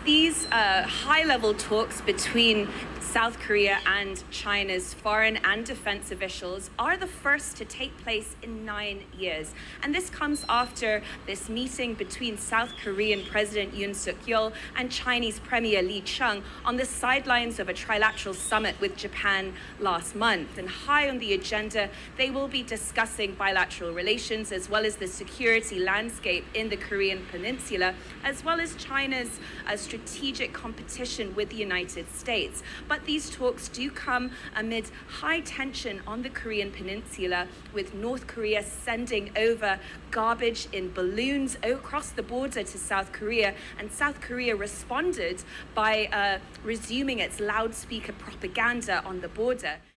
These high-level talks between South Korea and China's foreign and defense officials are the first to take place in 9 years. And this comes after this meeting between South Korean President Yoon Suk-yeol and Chinese Premier Li Qiang on the sidelines of a trilateral summit with Japan last month. And high on the agenda, they will be discussing bilateral relations as well as the security landscape in the Korean Peninsula, as well as China's strategic competition with the United States. But these talks do come amid high tension on the Korean Peninsula, with North Korea sending over garbage in balloons across the border to South Korea, and South Korea responded by resuming its loudspeaker propaganda on the border.